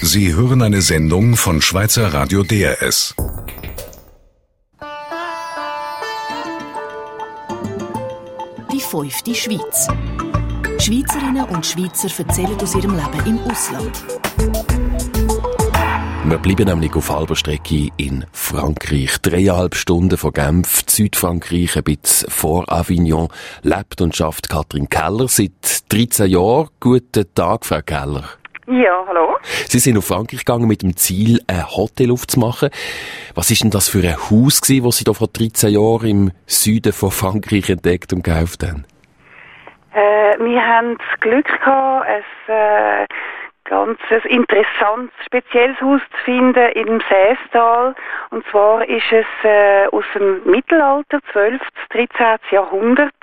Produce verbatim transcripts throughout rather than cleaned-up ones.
Sie hören eine Sendung von Schweizer Radio D R S. Die fünfte Schweiz. Schweizerinnen und Schweizer erzählen aus ihrem Leben im Ausland. Wir bleiben nämlich auf halber Strecke in Frankreich. Dreieinhalb Stunden von Genf, Südfrankreich, ein bisschen vor Avignon, lebt und schafft Katrin Keller seit dreizehn Jahren. Guten Tag, Frau Keller. Ja, hallo. Sie sind auf Frankreich gegangen mit dem Ziel, ein Hotel aufzumachen. Was ist denn das für ein Haus gewesen, das Sie da vor dreizehn Jahren im Süden von Frankreich entdeckt und gekauft haben? Äh, wir haben das Glück gehabt, ein äh, ganz interessantes, spezielles Haus zu finden im Seestal. Und zwar ist es äh, aus dem Mittelalter, zwölften, dreizehnten Jahrhundert.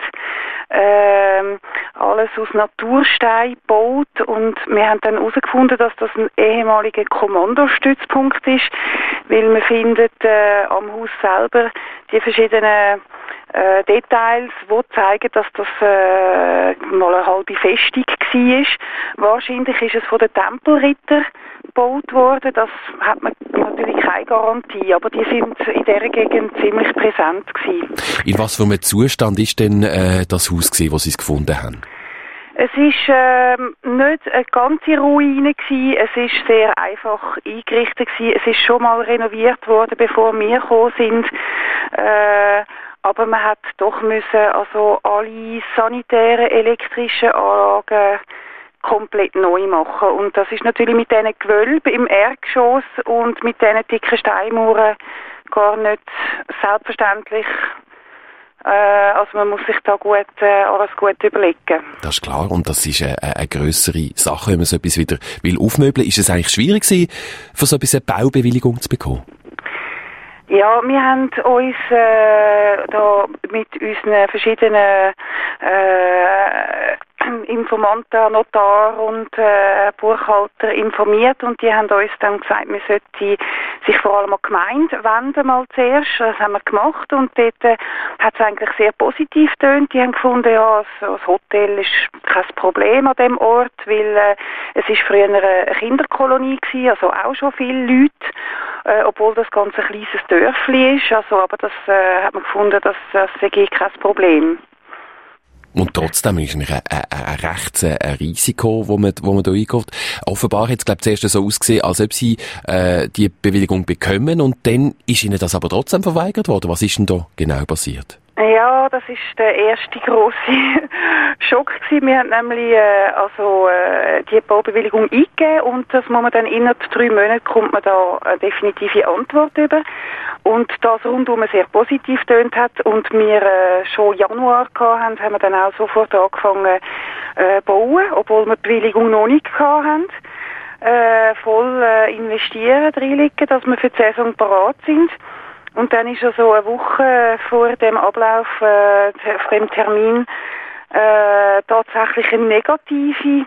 Ähm, alles aus Naturstein gebaut, und wir haben dann herausgefunden, dass das ein ehemaliger Kommandostützpunkt ist, weil man findet äh, am Haus selber die verschiedenen äh, Details, die zeigen, dass das äh, mal eine halbe Festung war. Wahrscheinlich ist es von den Tempelrittern gebaut worden. Das hat man natürlich keine Garantie, aber die sind in dieser Gegend ziemlich präsent gewesen. In was für einem Zustand ist denn äh, das Haus gewesen, wo Sie es gefunden haben? Es ist äh, nicht eine ganze Ruine gewesen. Es ist sehr einfach eingerichtet gewesen. Es ist schon mal renoviert worden, bevor wir gekommen sind. Äh, aber man hat doch müssen also alle sanitären, elektrischen Anlagen komplett neu machen. Und das ist natürlich mit diesen Gewölben im Erdgeschoss und mit diesen dicken Steinmauern gar nicht selbstverständlich. Äh, also man muss sich da gut, äh, alles gut überlegen. Das ist klar, und das ist eine, eine grössere Sache, wenn man so etwas wieder will aufmöbeln. Ist es eigentlich schwierig gewesen, für so etwas eine Baubewilligung zu bekommen? Ja, wir haben uns äh, da mit unseren verschiedenen äh, Informanten, Notar und äh, Buchhalter informiert, und die haben uns dann gesagt, wir sollten sich vor allem an die Gemeinde wenden mal zuerst. Das haben wir gemacht, und dort äh, hat es eigentlich sehr positiv getönt. Die haben gefunden, ja, das, das Hotel ist kein Problem an dem Ort, weil äh, es ist früher eine Kinderkolonie gewesen, also auch schon viele Leute, äh, obwohl das ganz ein kleines Dörfli ist. Also, aber das äh, hat man gefunden, dass das sei kein Problem. Und trotzdem ist es ein, ein, ein rechts ein Risiko, wo man, wo man da eingeht. Offenbar hat es, glaube ich, zuerst so ausgesehen, als ob Sie äh, die Bewilligung bekommen, und dann ist Ihnen das aber trotzdem verweigert worden. Was ist denn da genau passiert? Ja, das ist der erste grosse Schock gewesen. Wir haben nämlich äh, also äh, die Baubewilligung eingegeben, und das muss man dann innerhalb drei Monaten kommt man da eine definitive Antwort über. Und das rundum sehr positiv tönt hat, und wir äh, schon Januar gehabt haben, haben wir dann auch sofort angefangen äh, bauen, obwohl wir die Bewilligung noch nicht gehabt haben. Äh, voll äh, investieren, reinlegen, dass wir für die Saison parat sind. Und dann ist also eine Woche vor dem Ablauf, äh, vor dem Termin, äh, tatsächlich eine negative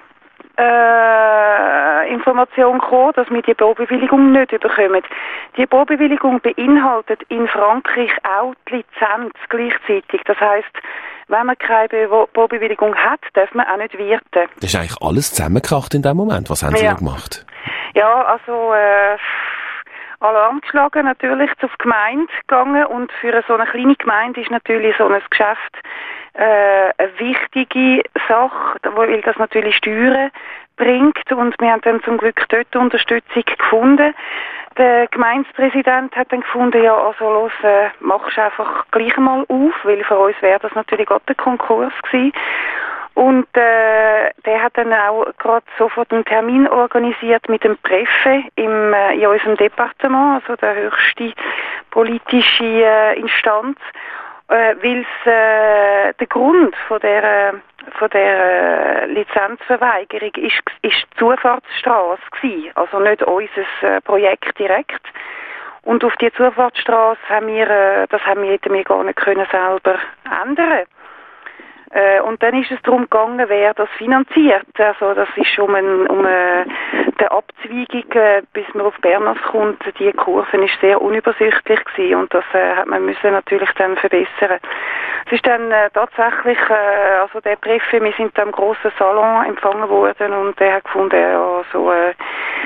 äh, Information gekommen, dass wir die Baubewilligung nicht bekommen. Die Baubewilligung beinhaltet in Frankreich auch die Lizenz gleichzeitig. Das heisst, wenn man keine Baubewilligung hat, darf man auch nicht wirten. Das ist eigentlich alles zusammengekracht in dem Moment. Was haben Sie ja. da gemacht? Ja, also äh, Alarm geschlagen, natürlich auf die Gemeinde gegangen, und für so eine kleine Gemeinde ist natürlich so ein Geschäft äh, eine wichtige Sache, weil das natürlich Steuern bringt, und wir haben dann zum Glück dort Unterstützung gefunden. Der Gemeindepräsident hat dann gefunden, ja, also los, äh, machst einfach gleich mal auf, weil für uns wäre das natürlich gerade der Konkurs gewesen. Und äh, der hat dann auch gerade sofort einen Termin organisiert mit dem Präfet im, äh, in unserem Departement, also der höchste politische äh, Instanz, äh, weil es äh, der Grund von der von der äh, Lizenzverweigerung ist, ist die Zufahrtsstraße gewesen, also nicht unser äh, Projekt direkt. Und auf die Zufahrtsstraße haben wir, äh, das haben wir, hätten wir gar nicht können selber ändern. Äh, und dann ist es darum gegangen, wer das finanziert. Also das ist um, ein, um eine, die Abzweigung, äh, bis man auf Bernas kommt. Die Kurve ist sehr unübersichtlich gewesen, und das äh, hat man müssen natürlich dann verbessern. Es ist dann äh, tatsächlich, äh, also der Präfet, wir sind da im grossen Salon empfangen worden, und der hat gefunden, ja, so, äh,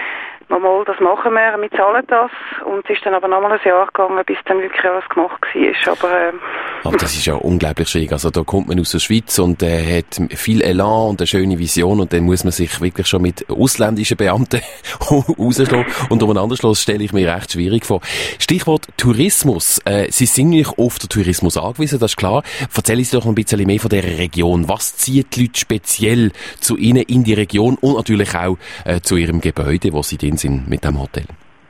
mal, das machen wir, wir zahlen das. Und es ist dann aber nochmal ein Jahr gegangen, bis dann wirklich alles gemacht war. Aber, äh, aber das ist ja unglaublich schwierig. Also da kommt man aus der Schweiz und äh, hat viel Elan und eine schöne Vision und dann muss man sich wirklich schon mit ausländischen Beamten rausschlagen und umeinander schlagen, stelle ich mir recht schwierig vor. Stichwort Tourismus. Äh, Sie sind nicht auf den Tourismus angewiesen, das ist klar. Erzählen Sie doch ein bisschen mehr von dieser Region. Was zieht die Leute speziell zu Ihnen in die Region und natürlich auch äh, zu Ihrem Gebäude, wo Sie drin sind mit dem Hotel?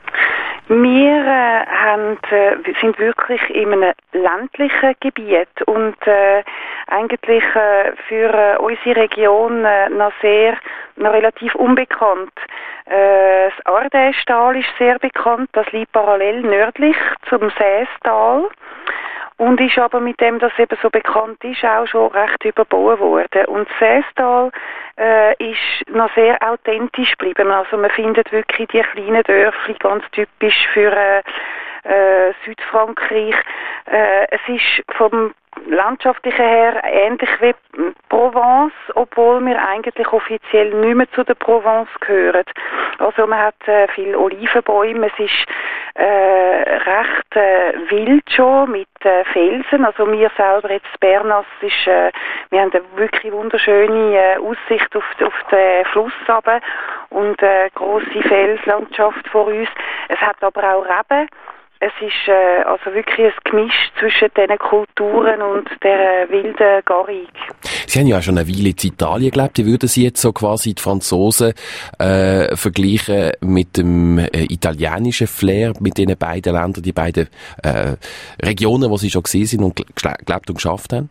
Wir äh, haben, äh, sind wirklich in einem ländlichen Gebiet und äh, eigentlich äh, für äh, unsere Region äh, noch sehr, noch relativ unbekannt. Äh, das Ardèchtal ist sehr bekannt, das liegt parallel nördlich zum Seestal. Und ist aber mit dem, dass es eben so bekannt ist, auch schon recht überbaut worden. Und das Seestal äh, ist noch sehr authentisch geblieben. Also man findet wirklich die kleinen Dörfli ganz typisch für äh, äh, Südfrankreich. Äh, es ist vom landschaftlichen her ähnlich wie Provence, obwohl wir eigentlich offiziell nicht mehr zu der Provence gehören. Also man hat äh, viele Olivenbäume, es ist äh, recht äh, wild schon mit äh, Felsen. Also wir selber jetzt Bernas ist, äh, wir haben eine wirklich wunderschöne äh, Aussicht auf, auf den Fluss runter und eine grosse Felslandschaft vor uns. Es hat aber auch Reben. Es ist äh, also wirklich ein Gemisch zwischen diesen Kulturen und der äh, wilden Garrigue. Sie haben ja auch schon eine Weile in Italien gelebt. Wie würden Sie jetzt so quasi die Franzosen äh, vergleichen mit dem äh, italienischen Flair, mit den beiden Ländern, die beiden äh, Regionen, wo Sie schon gesehen sind und gelebt und geschafft haben?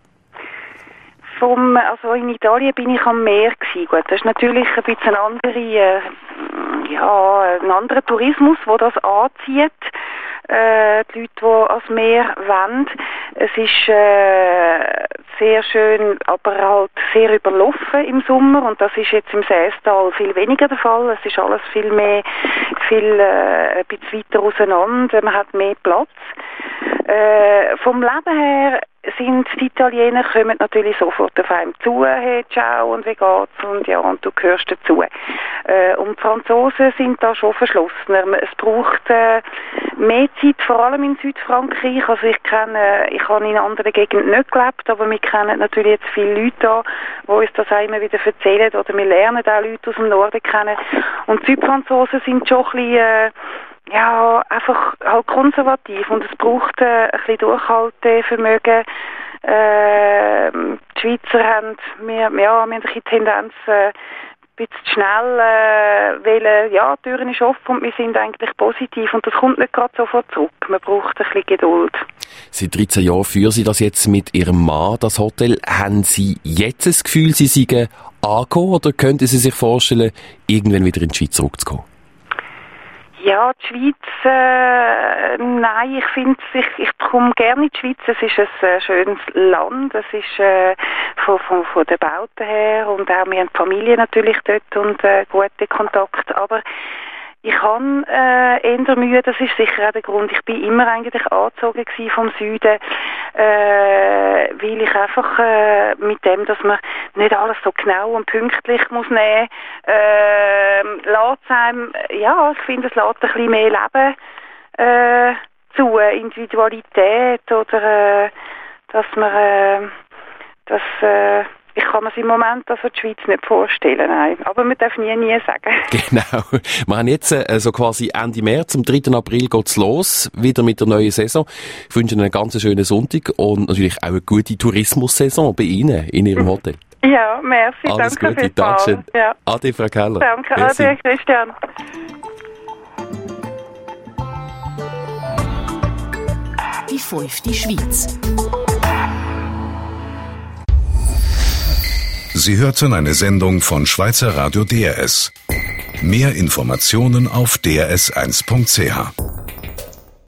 Vom, also in Italien bin ich am Meer gewesen. Gut, das ist natürlich ein bisschen eine andere, äh, ja, ein anderer Tourismus, der das anzieht. Äh, die Leute, die ans Meer wollen. Es ist äh, sehr schön, aber halt sehr überlaufen im Sommer und das ist jetzt im Seestal viel weniger der Fall. Es ist alles viel mehr, viel äh, ein bisschen weiter auseinander, man hat mehr Platz. Äh, vom Leben her sind die Italiener, kommen natürlich sofort auf einem zu, hey, ciao und wie geht's und ja, und du gehörst dazu. Äh, und die Franzosen sind da schon verschlossener. Es braucht äh, mehr Zeit, vor allem in Südfrankreich. Also ich kenne, ich habe in anderen Gegenden nicht gelebt, aber wir kennen natürlich jetzt viele Leute da, die uns das auch immer wieder erzählen oder wir lernen auch Leute aus dem Norden kennen. Und die Südfranzosen sind schon ein bisschen, äh, ja, einfach halt konservativ und es braucht äh, ein bisschen Durchhaltevermögen. Äh, die Schweizer haben, wir, ja, wir haben ein bisschen Tendenz, äh, ein bisschen schnell äh, wollen, ja, die Türen ist offen und wir sind eigentlich positiv und das kommt nicht gerade sofort zurück. Man braucht ein bisschen Geduld. Seit dreizehn Jahren führen Sie das jetzt mit Ihrem Mann, das Hotel. Haben Sie jetzt das Gefühl, Sie seien angekommen oder könnten Sie sich vorstellen, irgendwann wieder in die Schweiz zurückzukommen? Ja, die Schweiz, äh, nein, ich finde, ich, ich komme gerne in die Schweiz. Es ist ein äh, schönes Land. Es ist äh, von, von, von den Bauten her und auch wir haben Familie natürlich dort und äh, gute Kontakte. Aber ich habe äh, eher Mühe, das ist sicher auch der Grund. Ich bin immer eigentlich angezogen gewesen vom Süden, äh, weil ich einfach äh, mit dem, dass man nicht alles so genau und pünktlich muss nehmen, äh, lässt einem, ja, ich finde, es lässt ein bisschen mehr Leben äh, zu, Individualität oder äh, dass man, äh, dass äh, ich kann mir es im Moment also die Schweiz nicht vorstellen, nein. Aber man darf nie, nie sagen. Genau. Wir haben jetzt äh, so quasi Ende März, am dritten April geht's los, wieder mit der neuen Saison. Ich wünsche Ihnen einen ganz schönen Sonntag und natürlich auch eine gute Tourismussaison bei Ihnen, in Ihrem Hotel. Ja, merci. Alles danke Gute, Dankeschön. Ja. Ade, Frau Keller. Danke, merci. Ade, Christian. Die fünfte Schweiz. Sie hörten eine Sendung von Schweizer Radio D R S. Mehr Informationen auf d r s eins punkt c h.